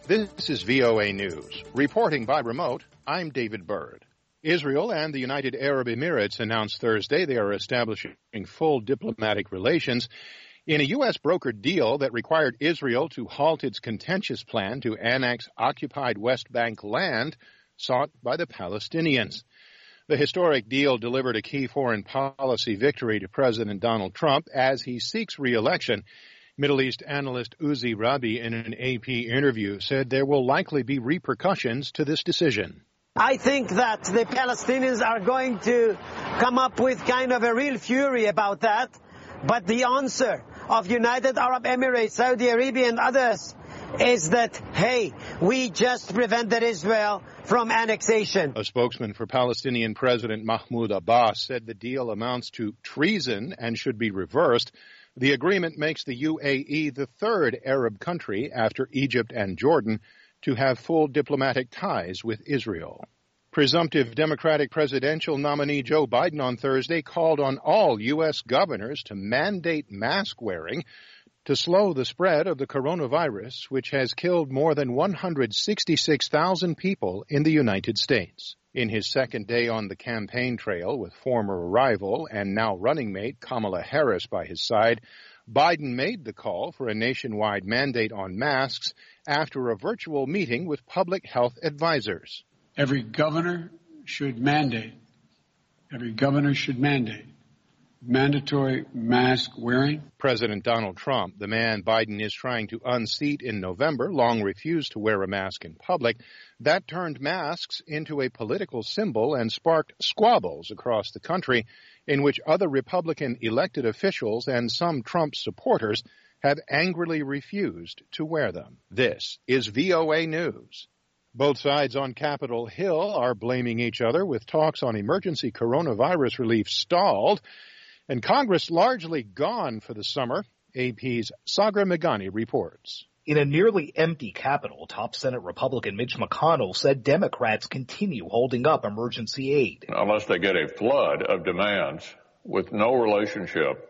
This is VOA News. Reporting by remote, I'm David Byrd. Israel and the United Arab Emirates announced Thursday they are establishing full diplomatic relations in a U.S. brokered deal that required Israel to halt its contentious plan to annex occupied West Bank land sought by the Palestinians. The historic deal delivered a key foreign policy victory to President Donald Trump as he seeks re-election. Middle East analyst Uzi Rabi, in an AP interview, said there will likely be repercussions to this decision. I think that the Palestinians are going to come up with kind of a real fury about that. But the answer of United Arab Emirates, Saudi Arabia and others is that, hey, we just prevented Israel from annexation. A spokesman for Palestinian President Mahmoud Abbas said the deal amounts to treason and should be reversed. The agreement makes the UAE the third Arab country after Egypt and Jordan to have full diplomatic ties with Israel. Presumptive Democratic presidential nominee Joe Biden on Thursday called on all U.S. governors to mandate mask wearing to slow the spread of the coronavirus, which has killed more than 166,000 people in the United States. In his second day on the campaign trail with former rival and now running mate Kamala Harris by his side, Biden made the call for a nationwide mandate on masks after a virtual meeting with public health advisors. Every governor should mandate mandatory mask wearing. President Donald Trump, the man Biden is trying to unseat in November, long refused to wear a mask in public. That turned masks into a political symbol and sparked squabbles across the country in which other Republican elected officials and some Trump supporters have angrily refused to wear them. This is VOA News. Both sides on Capitol Hill are blaming each other with talks on emergency coronavirus relief stalled, and Congress largely gone for the summer. AP's Sagar Meghani reports. In a nearly empty Capitol, top Senate Republican Mitch McConnell said Democrats continue holding up emergency aid. Unless they get a flood of demands with no relationship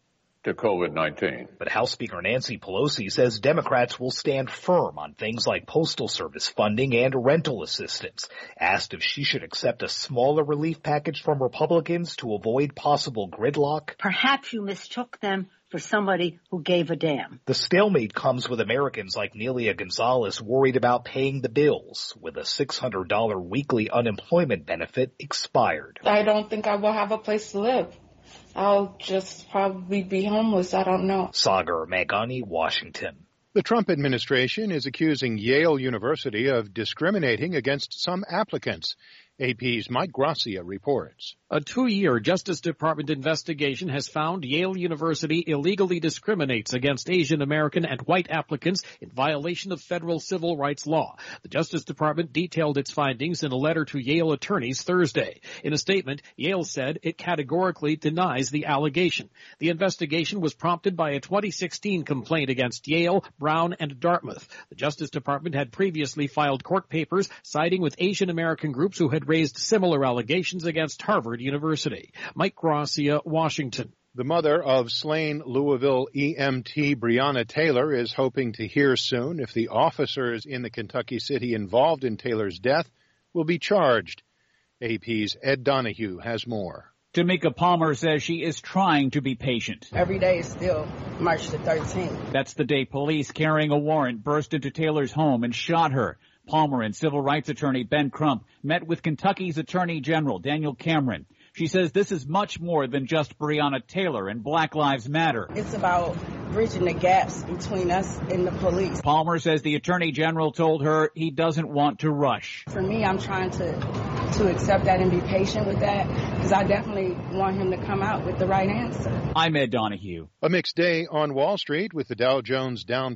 to COVID-19. But House Speaker Nancy Pelosi says Democrats will stand firm on things like Postal Service funding and rental assistance. Asked if she should accept a smaller relief package from Republicans to avoid possible gridlock. Perhaps you mistook them for somebody who gave a damn. The stalemate comes with Americans like Nelia Gonzalez worried about paying the bills, with a $600 weekly unemployment benefit expired. I don't think I will have a place to live. I'll just probably be homeless. I don't know. Sagar Meghani, Washington. The Trump administration is accusing Yale University of discriminating against some applicants. AP's Mike Gracia reports. A 2-year Justice Department investigation has found Yale University illegally discriminates against Asian American and white applicants in violation of federal civil rights law. The Justice Department detailed its findings in a letter to Yale attorneys Thursday. In a statement, Yale said it categorically denies the allegation. The investigation was prompted by a 2016 complaint against Yale, Brown, and Dartmouth. The Justice Department had previously filed court papers siding with Asian American groups who had raised similar allegations against Harvard University. Mike Gracia, Washington. The mother of slain Louisville EMT Breonna Taylor is hoping to hear soon if the officers in the Kentucky city involved in Taylor's death will be charged. AP's Ed Donahue has more. Tamika Palmer says she is trying to be patient. Every day is still March the 13th. That's the day police carrying a warrant burst into Taylor's home and shot her. Palmer and civil rights attorney Ben Crump met with Kentucky's Attorney General Daniel Cameron. She says this is much more than just Breonna Taylor and Black Lives Matter. It's about bridging the gaps between us and the police. Palmer says the Attorney General told her he doesn't want to rush. For me, I'm trying to accept that and be patient with that, because I definitely want him to come out with the right answer. I'm Ed Donahue. A mixed day on Wall Street with the Dow Jones down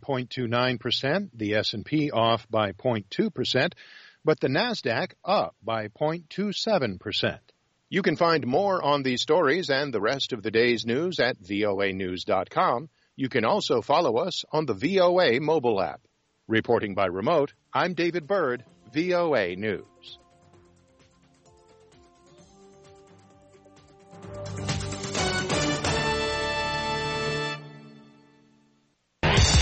0.29%, the S&P off by 0.2%, but the Nasdaq up by 0.27%. You can find more on these stories and the rest of the day's news at voanews.com. You can also follow us on the VOA mobile app. Reporting by remote, I'm David Byrd, VOA News.